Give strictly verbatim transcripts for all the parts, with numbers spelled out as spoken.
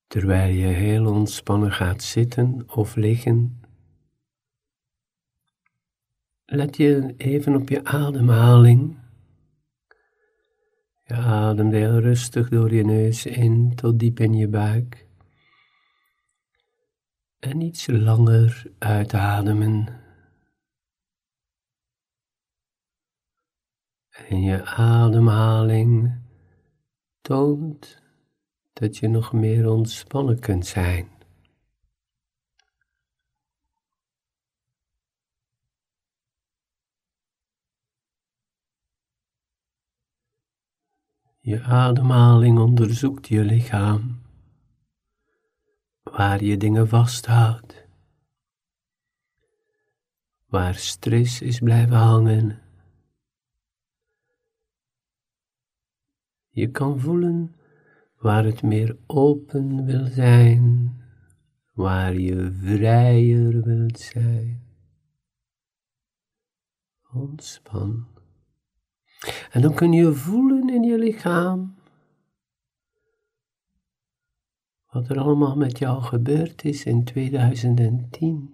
Terwijl je heel ontspannen gaat zitten of liggen, let je even op je ademhaling. Je ademt heel rustig door je neus in tot diep in je buik. En iets langer uitademen. En je ademhaling toont dat je nog meer ontspannen kunt zijn. Je ademhaling onderzoekt je lichaam, waar je dingen vasthoudt, waar stress is blijven hangen. Je kan voelen waar het meer open wil zijn, waar je vrijer wilt zijn. Ontspan. En dan kun je voelen in je lichaam wat er allemaal met jou gebeurd is in tweeduizend tien.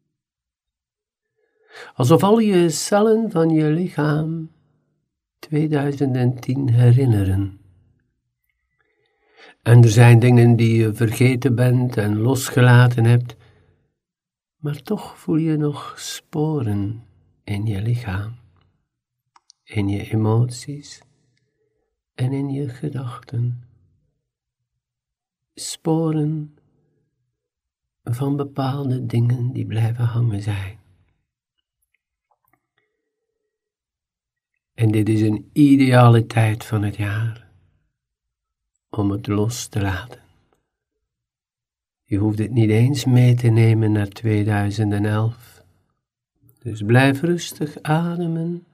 Alsof al je cellen van je lichaam tweeduizend tien herinneren. En er zijn dingen die je vergeten bent en losgelaten hebt, maar toch voel je nog sporen in je lichaam, in je emoties en in je gedachten. Sporen van bepaalde dingen die blijven hangen zijn. En dit is een ideale tijd van het jaar om het los te laten. Je hoeft het niet eens mee te nemen naar tweeduizend elf. Dus blijf rustig ademen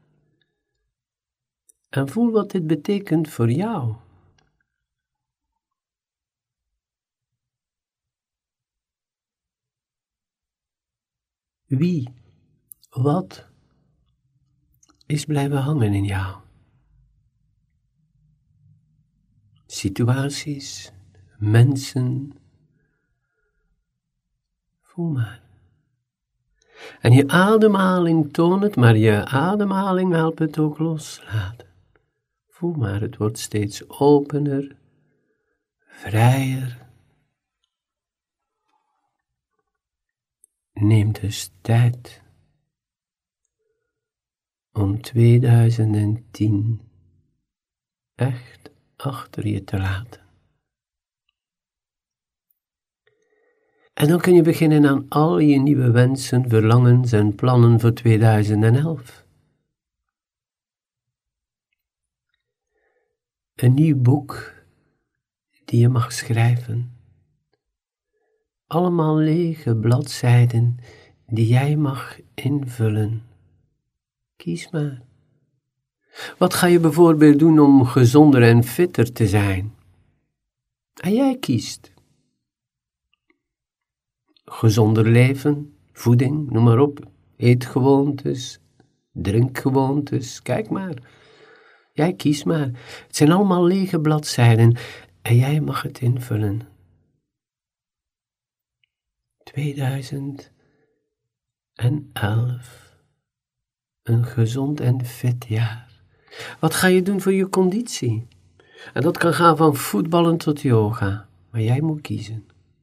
en voel wat dit betekent voor jou. Wie, wat is blijven hangen in jou? Situaties, mensen. Voel maar. En je ademhaling toont het, maar je ademhaling helpt het ook loslaten. Voel maar, het wordt steeds opener, vrijer. Neem dus tijd om tweeduizend tien echt achter je te laten. En dan kun je beginnen aan al je nieuwe wensen, verlangens en plannen voor tweeduizend elf. Een nieuw boek die je mag schrijven. Allemaal lege bladzijden die jij mag invullen. Kies maar. Wat ga je bijvoorbeeld doen om gezonder en fitter te zijn? En jij kiest. Gezonder leven, voeding, noem maar op. Eetgewoontes, drinkgewoontes, kijk maar. Jij kiest maar. Het zijn allemaal lege bladzijden en jij mag het invullen. tweeduizend elf. Een gezond en fit jaar. Wat ga je doen voor je conditie? En dat kan gaan van voetballen tot yoga, maar jij moet kiezen.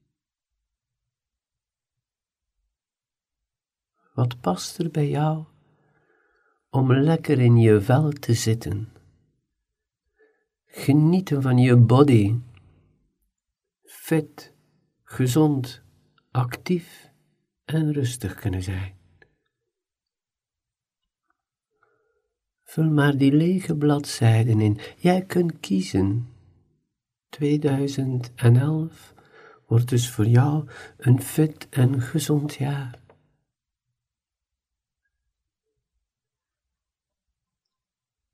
Wat past er bij jou om lekker in je vel te zitten? Genieten van je body. Fit, gezond, actief en rustig kunnen zijn. Vul maar die lege bladzijden in. Jij kunt kiezen. tweeduizend elf wordt dus voor jou een fit en gezond jaar.